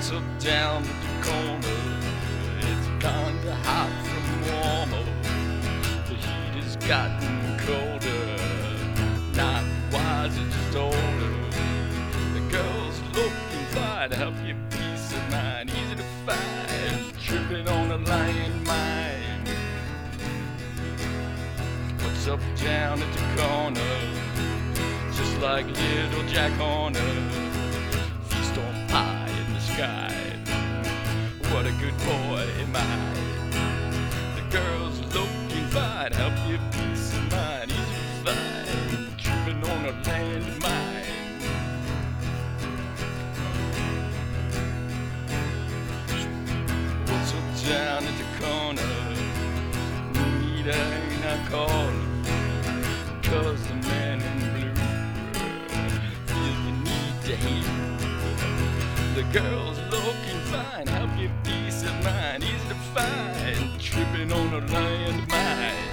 What's up down at the corner? It's kinda hot from warmer. The heat has gotten colder. Not wise, it's just older. The girl's looking fine to help your peace of mind. Easy to find, tripping on a landmine. What's up down at the corner? Just like little Jack Horner. Feast on pie in the sky. What a good boy am I. The girl's looking fine, help your peace of mind. Easy to find, tripping on a landmine. What's up down at the corner? Need ain't I call her, 'cause the man in blue feels the need to hear. The girl's looking fine, help your peace of mind. Easy to find, tripping on a landmine.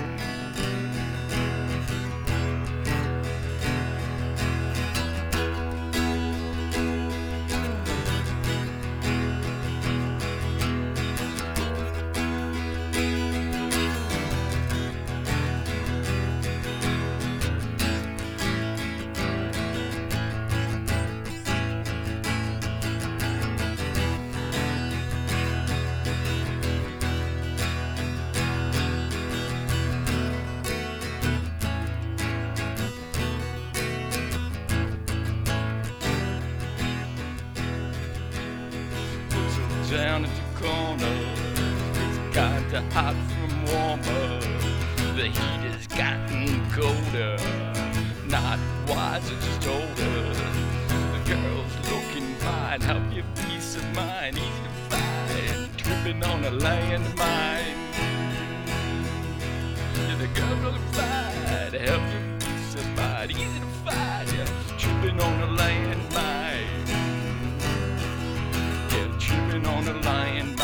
Down at the corner, it's kinda hot from warmer. The heat has gotten colder. Not wise, it's just older. The girl's looking fine, help your peace of mind. Easy to find, tripping on a landmine. Yeah, the girl's looking fine, help your peace of mind. Easy to find, yeah, tripping on a landmine. Tripping on a lion.